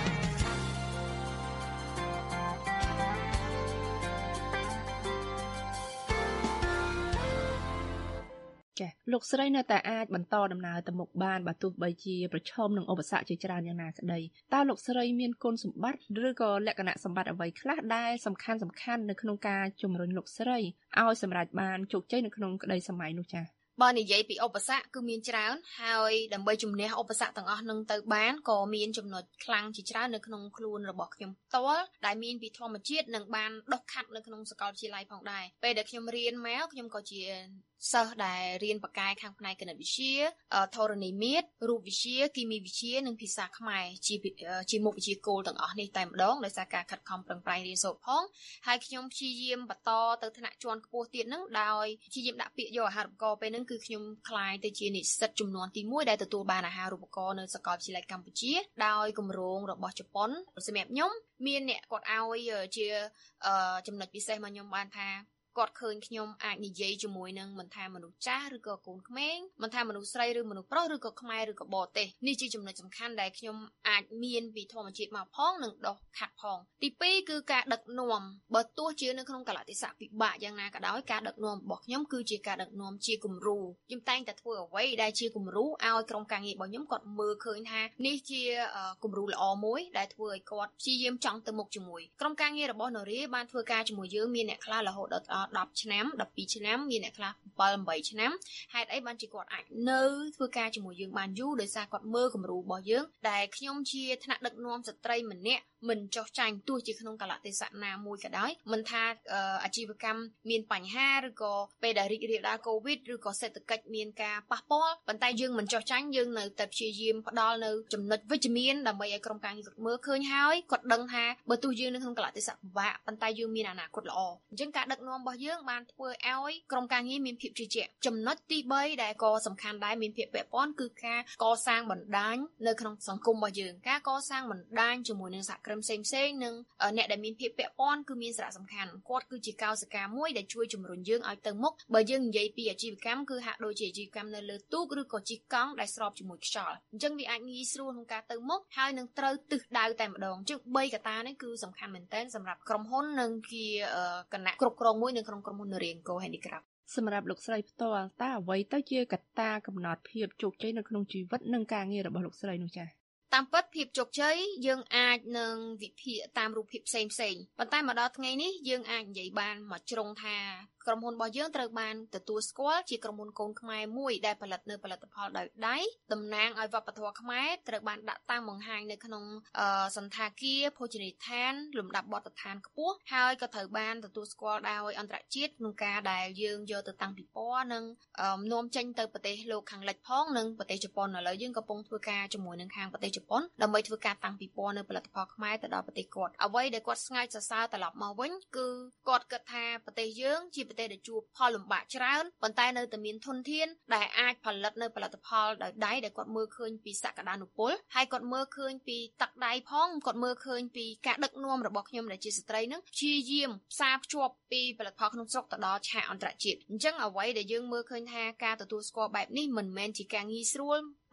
ចា៎លោកស្រីនៅតែអាចបន្តដំណើរទៅមុខបានបើទោះបីជាប្រឈមនឹងឧបសគ្គជាច្រើនយ៉ាងណាក្តីតើលោកស្រីមានគុណសម្បត្តិឬក៏លក្ខណៈសម្បត្តិអ្វីខ្លះដែលសំខាន់សំខាន់នៅក្នុងការជំរុញលោកស្រីឲ្យសម្រេចបានជោគជ័យនៅក្នុងក្តីសម័យនោះចា៎បើនិយាយពីឧបសគ្គគឺមានច្រើនហើយដើម្បីជំនះឧបសគ្គទាំងអស់នឹងទៅបានក៏មានចំណុចខ្លាំងជាច្រើននៅក្នុងខ្លួនរបស់ខ្ញុំផ្ទាល់ដែលមានពីធម្មជាតិនិងបានដុសខាត់នៅក្នុងសាកលវិទ្យាល័យផងដែរពេលដែលខ្ញុំរៀនមកខ្ញុំក៏ជាសិស្សដែលរៀនបកាយខាងផ្នែកគណិតវិទ្យាធរណីមាត្ររូបវិទ្យាគីមីវិទ្យានិងភាសាខ្មែរជាជាមុខវិជ្ជាគោលទាំងអស់នេះតែម្ដងដោយសារការខិតខំប្រឹងប្រែងរៀនសូត្រផងហើយខ្ញុំព្យាយាមបន្តទៅថ្នាក់ជាន់ខ្ពស់ទៀតហ្នឹងដោយព្យាយាមដាក់ពាក្យយកអាហារូបករណ៍ពេលហ្នឹងគឺខ្ញុំក្លាយទៅជានិស្សិតចំនួនទីoneដែលទទួលបានអាហារូបករណ៍នៅសាកលវិទ្យាល័យកម្ពុជាដោយគម្រោងរបស់ជប៉ុនសម្រាប់ខ្ញុំមានអ្នកគាត់ឲ្យជាចំណុចពិសេសមកខ្ញុំបានថាគាត់ឃើញខ្ញុំអាចនិយាយជាមួយនឹងមិនថាមនុស្សចាស់ឬក៏កូនក្មេងមិនថាមនុស្សស្រីឬមនុស្សប្រុសឬក៏ខ្មែរឬក៏បរទេសនេះជាចំណុចសំខាន់ដែលខ្ញុំអាចមានពីធម្មជាតិមកផងនិងដោះខាត់ផងទីtwoគឺការដឹកនាំបើទោះជានៅក្នុងកលតិស័កពិបាកយ៉ាងណាក៏ដោយការដឹកនាំរបស់ខ្ញុំគឺជាការដឹកនាំជាគំរូខ្ញុំតែងតែធ្វើអ្វីដែលជាគំរូឲ្យក្រុមការងាររបស់ខ្ញុំគាត់មើលឃើញថានេះជាគំរូល្អមួយដែលធ្វើឲ្យគាត់ព្យាយាមចង់ទៅមុខជាមួយក្រុមការងាររបស់នរាបានធ្វើការជាមួយយើងមានអ្នកខ្លះរហូតដល់tenឆ្នាំtwelveឆ្នាំមានអ្នកខ្លះseven eightឆ្នាំហេតុអីបានជាគាត់អាចនៅធ្វើការជាមួយយើងបានយូរដោយសារគាត់មើលគំរូរបស់យើងដែលខ្ញុំជាថ្នាក់ដឹកនាំស្ត្រីម្នាក់មិនចោះចាញ់ទោះជាក្នុងកលតិស័កណាមួយក៏ដោយមិនថាអាជីវកម្មមានបញ្ហាឬក៏ពេលដែលរីករាលដាលកូវីដឬក៏សេដ្ឋកិច្ចមានការប៉ះពាល់ប៉ុន្តែយើងមិនចោះចាញ់យើងនៅតែព្យាយាមផ្ដល់នៅចំណុចវិជ្ជមានដើម្បីឲ្យក្រុមការងារគាត់មើលឃើញហើយគាត់ដឹងថាបើទោះយើងនៅក្នុងកលតិស័កពិបាកប៉ុន្តែយើងមានអនាគតល្អអញ្ចឹងការដឹកនាំរបស់យើងបានធ្វើឲ្យក្រុមការងារមានភាពជឿជាក់ចំណុចទីthreeដែលក៏សំខាន់ដែរមានភាពពាក់ព័ន្ធគឺការកសាងបណ្ដាញនៅក្នុងសង្គមរបស់យើងការកសាងបណ្ដាញជាមួយនឹងសហគ្រិនផ្សេងផ្សេងនិងអ្នកដែលមានភាពពាក់ព័ន្ធគឺមានសារៈសំខាន់គាត់គឺជាកោសិកាមួយដែលជួយជំរុញយើងឲ្យទៅមុខបើយើងនិយាយពីអាជីវកម្មគឺហាក់ដូចជាអាជីវកម្មនៅលើទូកឬក៏ជិះកង់ដែលស្របជាមួយខ្យល់អញ្ចឹងវាអាចងាយស្រួលក្នុងការទៅមុខហើយនឹងត្រូវទិសដៅតែម្ដងអញ្ចឹងthreeកត្តានេះគឺសំខាន់មែនទែនសម្រាប់ក្រុមហ៊ុននិងជាគណៈគ្រប់គ្រងមួយនៅក្នុងក្រុមហ៊ុននរាង្គរ Handicraft សម្រាប់លោកស្រីផ្ទាល់តើអ្វីទៅជាកត្តាកំណត់ភាពជោគជ័យនៅក្នុងជីវិតនិងការងាររបស់លោកស្រីនោះចា៎តាមពិតភាពជោគជ័យយើងអាចនឹងវិភាគតាមរូបភាពផ្សេងផ្សេងប៉ុន្តែមកដល់ថ្ងៃនេះយើងអាចនិយាយបានមកជ្រុងថាក្រុមហ៊ុនរបស់យើងត្រូវបានទទួលស្គាល់ជាក្រុមហ៊ុនកូនខ្មែរមួយដែលផលិតនៅផលិតផលដោយដៃតំណាងឲ្យវប្បធម៌ខ្មែរត្រូវបានដាក់តាំងបង្ហាញនៅក្នុងសន្តាគារភោជនីយដ្ឋានលំដាប់បទដ្ឋានខ្ពស់ហើយក៏ត្រូវបានទទួលស្គាល់ដោយអន្តរជាតិក្នុងការដែលយើងយកទៅតាំងពិព័រណ៍និងនាំចេញទៅប្រទេសលោកខាងលិចផងនិងប្រទេសជប៉ុនឥឡូវយើងកំពុងធ្វើការជាមួយនឹងខាងប្រទេសជប៉ុនដើម្បីធ្វើការតាំងពិព័រណ៍នៅផលិតផលខ្មែរទៅដល់ប្រទេសគាត់អ្វីដែលគាត់ស្ងើចសរសើរត្រឡប់មកវិញគឺគាត់គិតថាប្រទេសយើងជាប្រទេសដែលជួបផលលំបាកច្រើនប៉ុន្តែនៅតែមានធនធានដែលអាចផលិតនៅផលិតផលដោយដៃដែលគាត់មើលឃើញពីសក្តានុពលហើយគាត់មើលឃើញពីទឹកដៃផងគាត់មើលឃើញពីការដឹកនាំរបស់ខ្ញុំដែលជាស្ត្រីនឹងព្យាយាមផ្សារភ្ជាប់ពីផលិតផលក្នុងស្រុកទៅដល់ឆាកអន្តរជាតិអញ្ចឹងអ្វីដែលយើងមើលឃើញថាការទទួលស្គាល់បែបនេះមិនមែនជាការងាយស្រួល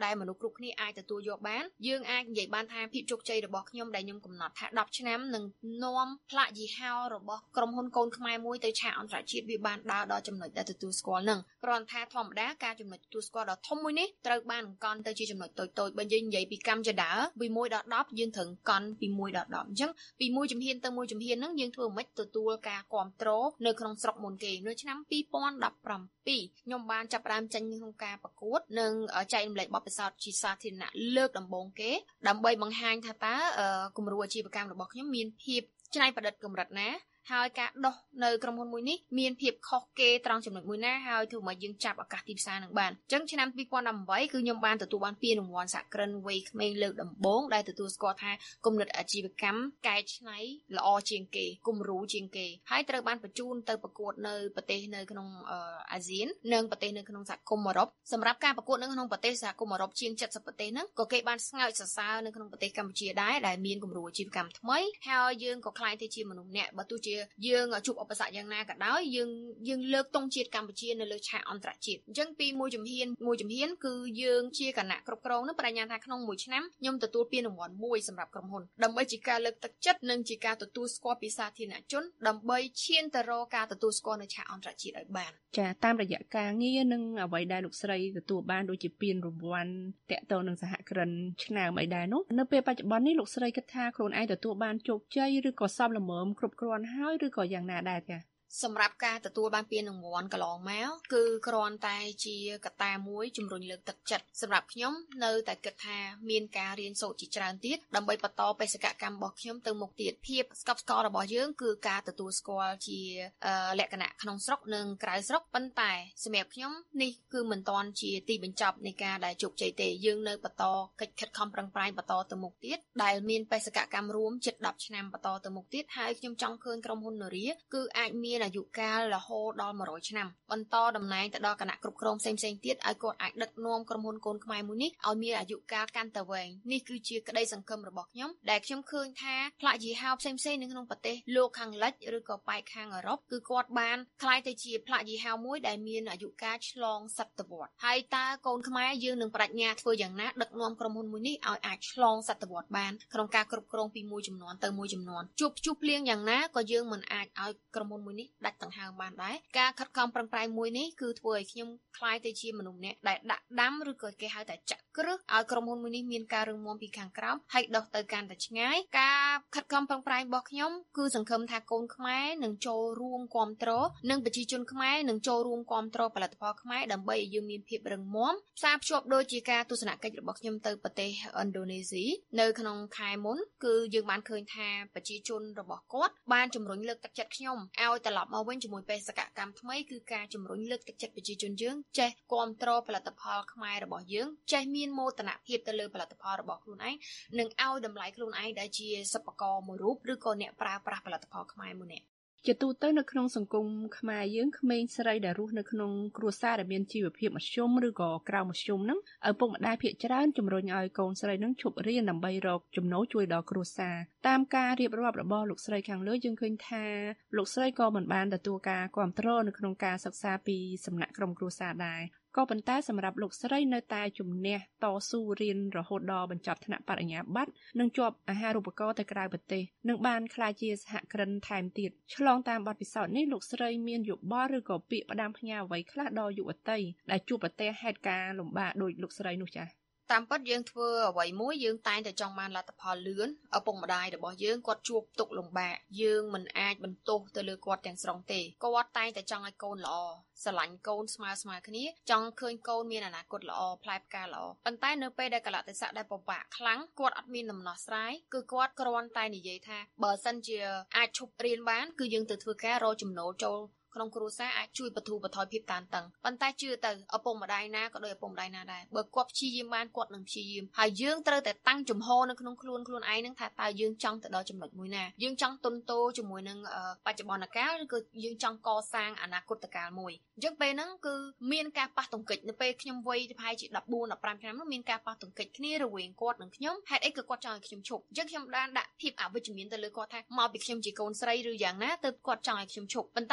ដែលមនុស្សគ្រប់គ្នាអាចទទួលយកបានយើងអាចនិយាយបានថាភាពជោគជ័យរបស់ខ្ញុំដែលខ្ញុំកំណត់ថាដប់ឆ្នាំនឹងនាំផ្លាកយីហោរបស់ក្រុមហ៊ុនកូនខ្មែរមួយទៅឆាកអន្តរជាតិវាបានដើរដល់ចំណុចដែលទទួលស្គាល់នឹងគ្រាន់ថាធម្មតាការចំណុចទទួលស្គាល់ដ៏ធំមួយនេះត្រូវបានកន់ទៅជាចំណុចតូចតូចបើយើងនិយាយពីកម្មចដើពីមួយដល់ដប់យើងត្រូវកន់ពីមួយដល់ដប់អញ្ចឹងពីមួយជំហានទៅមួយជំហានហ្នឹងយើងធ្វើមិនទទួលការគាំទ្រនៅក្នុងស្រុកមុនគេនៅឆ្នាំពីរពាន់ដប់ប្រាំពីរខ្ញុំបានចាប់ផ្ដើមចេញក្នុងការប្រកួតនិងចែករំលែកបទពិសោធន៍ជាសាធារណៈលើកដំបូងគេដើម្បីបង្ហាញថាតើគំរូអាជីវកម្មរបស់ខ្ញុំមានភាពច្នៃប្រឌិតកម្រិតណាហើយការដោះនៅក្រុមហ៊ុនមួយនេះមានភាពខុសគេត្រង់ចំណុចមួយណាហើយធ្វើមកយើងចាប់ឱកាសទីផ្សារនឹងបានអញ្ចឹងឆ្នាំពីរពាន់ដប់ប្រាំគឺខ្ញុំបានទទួលបានពានរង្វាន់សហគ្រិនវ័យក្មេងលើកដំបូងដែលទទួលស្គាល់ថាគំនិតអាជីវកម្មកែច្នៃល្អជាងគេគំរូជាងគេហើយត្រូវបានបញ្ជូនទៅប្រកួតនៅប្រទេសនៅក្នុងអាស៊ាននិងប្រទេសនៅក្នុងសហគមន៍អឺរ៉ុបសម្រាប់ការប្រកួតនៅក្នុងប្រទេសសហគមន៍អឺរ៉ុបជាង칠십ប្រទេសហ្នឹងក៏គេបានស្ងើចសរសើរនៅក្នុងប្រទេសកម្ពុជាដែរដែលមានគំរូអាជីវកម្មថ្មីហើយយើងក៏ខ្លាយទៅជាមនុស្សម្នាក់បើទោះជាយើងជួបឧបសគ្គយ៉ាងណាក៏ដោយយើងយើងលើកទង់ជាតិកម្ពុជានៅលើឆាកអន្តរជាតិអញ្ចឹងពីមួយជំហានមួយជំហានគឺយើងជាគណៈគ្រប់គ្រងនឹងបញ្ញាថាក្នុងមួយឆ្នាំខ្ញុំទទួលពានរង្វាន់មួយសម្រាប់ក្រុមហ៊ុនដើម្បីជាការលើកទឹកចិត្តនិងជាការទទួលស្គាល់ពីសាធារណជនដើម្បីឈានទៅរកការទទួលស្គាល់នៅឆាកអន្តរជាតិឲ្យបានចាតាមរយៈការងារនិងអ្វីដែលលោកស្រីទទួលបានដូចជាពានរង្វាន់តាក់ទងនឹងសហគ្រិនឆ្នើមអីដែរនោះនៅពេលបច្ចុប្បន្ននេះលោកស្រីគិតថាខ្លួនឯងទទួលបានជោគជ័យឬក៏សមល្មមគ្រប់គ្រាន់ហើយឬក៏យ៉ាងណាដែរចាសម្រាប់ការទទួលបានពានរង្វាន់កន្លងមកគឺគ្រាន់តែជាកត្តាមួយជំរុញលើកទឹកចិត្តសម្រាប់ខ្ញុំនៅតែគិតថាមានការរៀនសូត្រជាច្រើនទៀតដើម្បីបន្តបេសកកម្មរបស់ខ្ញុំទៅមុខទៀតភាពស្កប់ស្កល់របស់យើងគឺការទទួលស្គាល់ជាលក្ខណៈក្នុងស្រុកនិងក្រៅស្រុកប៉ុន្តែសម្រាប់ខ្ញុំនេះគឺមិនទាន់ជាទីបញ្ចប់នៃការដែលជោគជ័យទេយើងនៅបន្តកិច្ចខិតខំប្រឹងប្រែងបន្តទៅមុខទៀតដែលមានបេសកកម្មរួមជិតដប់ឆ្នាំបន្តទៅមុខទៀតហើយខ្ញុំចង់ឃើញក្រុមហ៊ុននារីគឺអាចមានអាយុកាលរហូតដល់មួយរយឆ្នាំបន្តតំណែងទៅដល់គណៈគ្រប់គ្រងផ្សេងៗទៀតឲ្យគាត់អាចដឹកនាំក្រុមហ៊ុនកូនខ្មែរមួយនេះឲ្យមានអាយុកាលកាន់តែវែងនេះគឺជាក្តីសង្ឃឹមរបស់ខ្ញុំដែលខ្ញុំឃើញថាផ្លាកយីហោផ្សេងៗនៅក្នុងប្រទេសលោកខាងលិចឬក៏ប៉ែកខាងអឺរ៉ុបគឺគាត់បានក្លាយទៅជាផ្លាកយីហោមួយដែលមានអាយុកាលឆ្លងសតវត្សហើយតើកូនខ្មែរយើងនឹងបដិញ្ញាធ្វើយ៉ាងណាដឹកនាំក្រុមហ៊ុនមួយនេះឲ្យអាចឆ្លងសតវត្សបានក្នុងការគ្រប់គ្រងពីមួយចំនួនទៅមួយចំនួនជួបជួបភ្លៀងយ៉ាងណាក៏យើងមិនអាចឲ្យក្រុមហ៊ុនមួយនេះដាច់ដង្ហើមបានដែរការខិតខំប្រឹងប្រែងមួយនេះគឺធ្វើឲ្យខ្ញុំក្លាយទៅជាមនុស្សម្នាក់ដែលដាក់ដាំឬក៏គេហៅថាចាក់គ្រឹះឲ្យក្រុមហ៊ុនមួយនេះមានការរឹងមាំពីខាងក្រោមហើយដុះទៅកាន់តែឆ្ងាយការខិតខំប្រឹងប្រែងរបស់ខ្ញុំគឺសង្ឃឹមថាកូនខ្មែរនឹងចូលរួមគាំទ្រនិងប្រជាជនខ្មែរនឹងចូលរួមគាំទ្រផលិតផលខ្មែរដើម្បីឲ្យយើងមានភាពរឹងមាំផ្សារភ្ជាប់ដូចជាការទស្សនកិច្ចរបស់ខ្ញុំទៅប្រទេសឥណ្ឌូនេស៊ីនៅក្នុងខែមុនគឺយើងបានឃើញថាប្រជាជនរបស់គាត់បានជំរុញលើកទឹកចិត្តខ្ញុំឲ្យត្រឡប់មកវិញជាមួយបេសកកម្មថ្មីគឺការជំរុញលើកទឹកចិត្តប្រជាជនយើងចេះគាំទ្រផលិតផលខ្មែររបស់យើងចេះមានមោទនភាពទៅលើផលិតផលរបស់ខ្លួនឯងនិងឲ្យតម្លៃខ្លួនឯងដែលជាសិប្បករមួយរូបឬក៏អ្នកប្រើប្រាស់ផលិតផលខ្មែរមួយនាក់ជាទូទៅនៅក្នុងសង្គមខ្មែរយើងក្មេងស្រីដែលរស់នៅក្នុងគ្រួសារដែលមានជីវភាពមធ្យមឬក៏ក្រៅមធ្យមហ្នឹងឪពុកម្ដាយភាគច្រើនជំរុញឲ្យកូនស្រីហ្នឹងឈប់រៀនដើម្បីរកចំណូលជួយដល់គ្រួសារតាមការរៀបរាប់របស់លោកស្រីខាងលើយើងឃើញថាលោកស្រីក៏មិនបានទទួលការគាំទ្រនៅក្នុងការសិក្សាពីសំណាក់ក្រុមគ្រួសារដែរក៏ប៉ុន្តែសម្រាប់លោកស្រីនៅតែជំនះតស៊ូរៀនរហូតដល់បញ្ចប់ថ្នាក់បរិញ្ញាបត្រនិងជាប់អាហារូបករណ៍ទៅក្រៅប្រទេសនិងបានក្លាយជាសហគ្រិនថែមទៀតឆ្លងតាមបទពិសោធន៍នេះលោកស្រីមានយោបល់ឬក៏ពាក្យផ្ដាំផ្ញើអ្វីខ្លះដល់យុវតីដែលជួបប្រទះហេតុការណ៍លំបាកដូចលោកស្រីនោះចា៎តាមពិតយើងធ្វើអ្វីមួយយើងតែងតែចង់បានលទ្ធផលលឿនឪពុកម្ដាយរបស់យើងគាត់ជួបទុក្ខលំបាកយើងមិនអាចបន្ទោសទៅលើគាត់ទាំងស្រុងទេគាត់តែងតែចង់ឲ្យកូនល្អស្រឡាញ់កូនស្មើស្មើគ្នាចង់ឃើញកូនមានអនាគតល្អផ្លែផ្កាល្អប៉ុន្តែនៅពេលដែលកលៈទេសៈដែលពិបាកខ្លាំងគាត់អត់មានដំណោះស្រាយគឺគាត់គ្រាន់តែនិយាយថាបើសិនជាអាចឈប់រៀនបានគឺយើងទៅធ្វើការរកចំណូលចូលក្នុងគ្រួសារអាចជួយបន្ធូរបន្ថយភាពតានតឹងប៉ុន្តែជឿទៅឪពុកម្ដាយណាក៏ដូចឪពុកម្ដាយណាដែរបើគាត់ព្យាយាមបានគាត់នឹងព្យាយាមហើយយើងត្រូវតែតាំងចំហនៅក្នុងខ្លួនខ្លួនឯងនឹងថាតើយើងចង់ទៅដល់ចំណុចមួយណាយើងចង់ទន់ទោជាមួយនឹងបច្ចុប្បន្នកាលឬក៏យើងចង់កសាងអនាគតកាលមួយអញ្ចឹងពេលហ្នឹងគឺមានការប៉ះទង្គិចនៅពេលខ្ញុំវ័យប្រហែលជាដប់បួនដប់ប្រាំឆ្នាំនោះមានការប៉ះទង្គិចគ្នារវាងគាត់និងខ្ញុំហេតុអីក៏គាត់ចង់ឲ្យខ្ញុំឈប់អញ្ចឹងខ្ញុំបានដាក់ភាពអវិជ្ជមានទៅលើគាត់ថាមកពីខ្ញុំជាកូនស្រីឬយ៉ាងណាទើបគាត់ចង់ឲ្យខ្ញុំឈប់ប៉ុន្តែគាត់និយាយ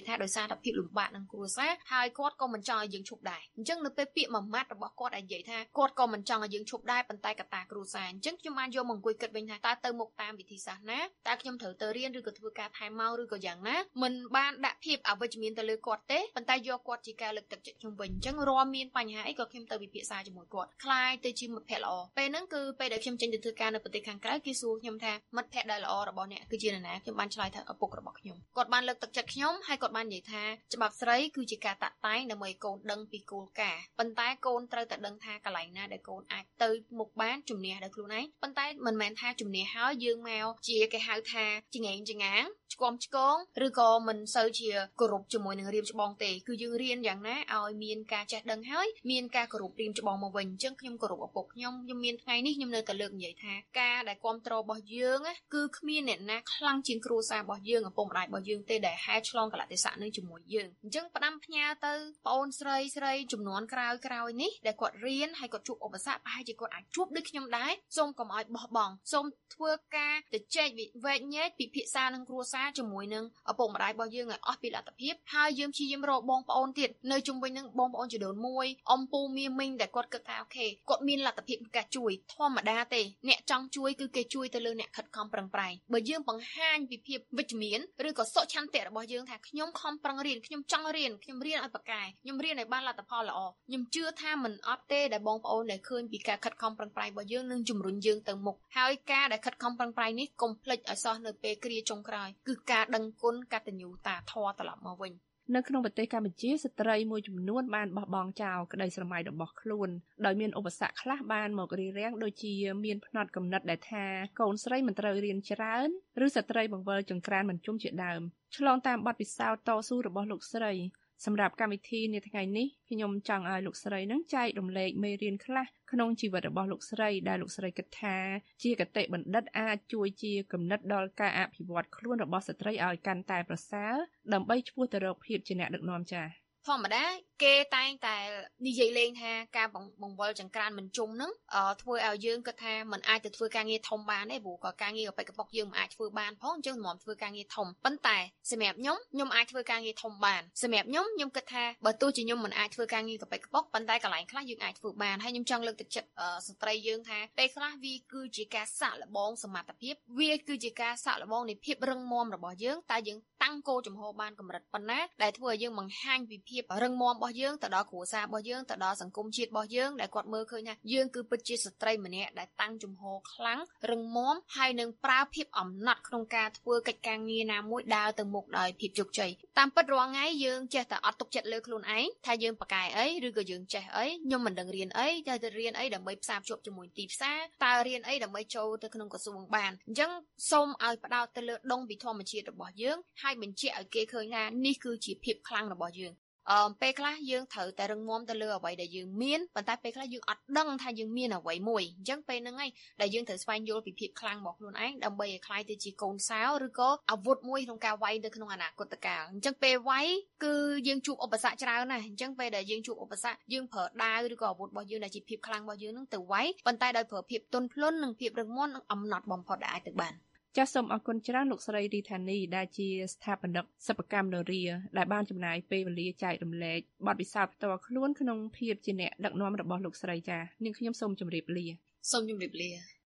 យថាដោយសារតែភាពលំបាកក្នុងគ្រួសារហើយគាត់ក៏មិនចង់ឲ្យយើងឈប់ដែរអញ្ចឹងនៅពេលពាក្យមួយម៉ាត់របស់គាត់ឲ្យនិយាយថាគាត់ក៏មិនចង់ឲ្យយើងឈប់ដែរប៉ុន្តែកត្តាគ្រួសារអញ្ចឹងខ្ញុំបានយកមកអង្គុយគិតវិញថាតើទៅមុខតាមវិធីសាស្ត្រណាតើខ្ញុំត្រូវទៅរៀនឬក៏ធ្វើការថែមមកឬក៏យ៉ាងណាមិនបានដាក់ភាពអវិជ្ជមានទៅលើគាត់ទេប៉ុន្តែយកគាត់ជាការលើកទឹកចិត្តខ្ញុំវិញអញ្ចឹងរាល់មានបញ្ហាអីក៏ខ្ញុំទៅពិភាក្សាជាមួយគាត់ខ្លាយទៅជាមិត្តភក្តិល្អពេលហ្នឹងគឺពេលដែលខ្ញុំចេញទៅធ្វើការនៅប្រទេសខាងក្រៅគេសួរខ្ញុំថាមិត្តភក្តិដែលល្អរបស់អ្នកគឺជានរណាខ្ញុំបានឆ្លើយថាឪពុករបស់ខ្ញុំគាត់បានលើកទឹកចិត្តខ្ញុំហើយគាត់បាននិយាយថាច្បាប់ស្រីគឺជាការតាក់តែងដើម្បីឲ្យកូនដឹងពីគោលការណ៍ប៉ុន្តែកូនត្រូវតែដឹងថាកន្លែងណាដែលកូនអាចទៅមុខបានជំនះដោយខ្លួនឯងប៉ុន្តែមិនមែនថាជំនះហើយយើងមកជាគេហៅថាចង្អេងចង្អាងឆ្គំឆ្គងឬក៏មិនសូវជាគោរពជាមួយនឹងរៀមច្បងទេគឺយើងរៀនយ៉ាងណាឲ្យមានការចេះដឹងហើយមានការគោរពរៀមច្បងមកវិញអញ្ចឹងខ្ញុំគោរពឪពុកខ្ញុំខ្ញុំមានថ្ងៃនេះខ្ញុំនៅតែលើកនិយាយថាការដែលគ្រប់គ្រងរបស់យើងគឺគ្មានអ្នកណាខ្លាំងជាងគ្រួសាររបស់យើងឪពុកម្ដាយរបស់យើងទេដែលហែឆ្លងកលៈទេសៈនឹងជាមួយយើងអញ្ចឹងផ្ដាំផ្ញើទៅបងអូនស្រីស្រីចំនួនក្រោយក្រោយនេះដែលគាត់រៀនហើយគាត់ជួបឧបសគ្គប្រហែលជាគាត់អាចជួបដូចខ្ញុំដែរសូមកុំឲ្យបោះបង់សូមធ្វើការទៅចែកវែកញែកពិភាក្សានឹងគ្រួសារជាមួយនឹងឪពុកម្ដាយរបស់យើងឲ្យអស់ពីលទ្ធភាពហើយយើងព្យាយាមរកបងប្អូនទៀតនៅជុំវិញនឹងបងប្អូនជីដូនមួយអំពូមីមីងដែលគាត់គិតថាអូខេគាត់មានលទ្ធភាពក្នុងការជួយធម្មតាទេអ្នកចង់ជួយគឺគេជួយទៅលើអ្នកខិតខំប្រឹងប្រែងបើយើងបង្ហាញពីភាពវិជ្ជមានឬក៏សុឆន្ទៈរបស់យើងថាខ្ញុំខំប្រឹងរៀនខ្ញុំចង់រៀនខ្ញុំរៀនឲ្យប៉ាកែខ្ញុំរៀនឲ្យបានលទ្ធផលល្អខ្ញុំជឿថាមិនអត់ទេដែលបងប្អូនដែលឃើញពីការខិតខំប្រឹងប្រែងរបស់យើងនឹងជំរុញយើងទៅមុខហើយការដែលខិតខំប្រឹងប្រែងនេះកុំភ្លេចឲ្យសោះនៅពេលគ្រាចុងក្រោយគឺការដឹងគុណកតញ្ញូតាធម៌ត្រឡប់មកវិញនៅក្នុងប្រទេសកម្ពុជាស្ត្រីមួយចំនួនបានបោះបង់ចោលក្តីស្រមៃរបស់ខ្លួនដោយមានឧបសគ្គខ្លះបានមករារាំងដូចជាមានផ្នត់គំនិតដែលថាកូនស្រីមិនត្រូវរៀនច្រើនឬស្ត្រីបង្វិលចង្ក្រានមិនជុំជាដើមឆ្លងតាមបទពិសោធន៍តស៊ូរបស់លោកស្រីសម្រាប់កម្មវិធីនាថ្ងៃនេះខ្ញុំចង់ឲ្យលោកស្រីនឹងចែករំលែកមេរៀនខ្លះក្នុងជីវិតរបស់លោកស្រីដែលលោកស្រីគិតថាជាគតិបណ្ឌិតអាចជួយជាគំនិតដល់ការអភិវឌ្ឍខ្លួនរបស់ស្ត្រីឲ្យកាន់តែប្រសើរដើម្បីឆ្ពោះទៅរកភាពជាអ្នកដឹកនាំចា៎ធម្មតាគេតែងតែនិយាយលេងថាការបង្វិលចង្ក្រានមិនជុំហ្នឹងធ្វើឲ្យយើងគិតថាมันអាចទៅធ្វើការងារធំបានទេព្រោះក៏ការងារកប៉ិកប៉ុកយើងមិនអាចធ្វើបានផងអញ្ចឹងមិនធ្វើការងារធំប៉ុន្តែសម្រាប់ខ្ញុំខ្ញុំអាចធ្វើការងារធំបានសម្រាប់ខ្ញុំខ្ញុំគិតថាបើទោះជាខ្ញុំមិនអាចធ្វើការងារកប៉ិកប៉ុកប៉ុន្តែកន្លែងខ្លះយើងអាចធ្វើបានហើយខ្ញុំចង់លើកទឹកចិត្តស្ត្រីយើងថាពេលខ្លះវាគឺជាការសាក់លបងសមត្ថភាពវាគឺជាការសាក់លបងនៃភាពរឹងមាំរបស់យើងតែយើងតាំងគោលចំហបានកម្រិតប៉ុណ្ណាដែលធ្វើឲ្យយើងបង្ហាញពីភាពរឹងមាំរបស់យើងទៅដល់គ្រួសាររបស់យើងទៅដល់សង្គមជាតិរបស់យើងដែលគាត់មើលឃើញថាយើងគឺពិតជាស្ត្រីម្នាក់ដែលតាំងចំហខ្លាំងរឹងមាំហើយនឹងប្រើភាពអំណត់ក្នុងការធ្វើកិច្ចការងារណាមួយដើរទៅមុខដោយភាពជោគជ័យតាមពិតរាល់ថ្ងៃយើងចេះតែអត់ទុកចិត្តលើខ្លួនឯងថាយើងប៉ាកែអីឬក៏យើងចេះអីខ្ញុំមិនដឹងរៀនអីតែទៅរៀនអីដើម្បីផ្សារភ្ជាប់ជាមួយទីផ្សារតើរៀនអីដើម្បីចូលទៅក្នុងក្រសួងបានអញ្ចឹងសូមឲ្យផ្ដោតទៅលើដងពីធម្មជាតិរបស់យើងហើយបញ្ជាក់ឲ្យគេឃើញថានេះគឺជាភាពខ្លាំងរបស់យើងអឺពេលខ្លះយើងត្រូវតែរឹងមាំទៅលើអ្វីដែលយើងមានប៉ុន្តែពេលខ្លះយើងអត់ដឹងថាយើងមានអ្វីមួយអញ្ចឹងពេលហ្នឹងឯងដែលយើងត្រូវស្វែងយល់ពីភាពខ្លាំងរបស់ខ្លួនឯងដើម្បីឲ្យក្លាយទៅជាកូនសោឬក៏អាវុធមួយក្នុងការវាយទៅក្នុងអនាគតកាលអញ្ចឹងពេលវាយគឺយើងជួបឧបសគ្គច្រើនណាស់អញ្ចឹងពេលដែលយើងជួបឧបសគ្គយើងប្រើដាវឬក៏អាវុធរបស់យើងដែលជាភាពខ្លាំងរបស់យើងហ្នឹងទៅវាយប៉ុន្តែដោយប្រើភាពទន់ភ្លន់និងភាពរឹងមាំនិងអំណត់បំផុតដែលអាចទៅបានចាសសូមអរគុណច្រើនលោកស្រីរីថានីដែលជាស្ថាបនិកសិប្បកម្មនរាដែលបានចំណាយពេលវេលាចែករំលែកបទពិសោធន៍ផ្ទាល់ខ្លួនក្នុងភាពជាអ្នកដឹកនាំរបស់លោកស្រីចានាងខ្ញុំសូមជម្រាបលាសូមជម្រាបលា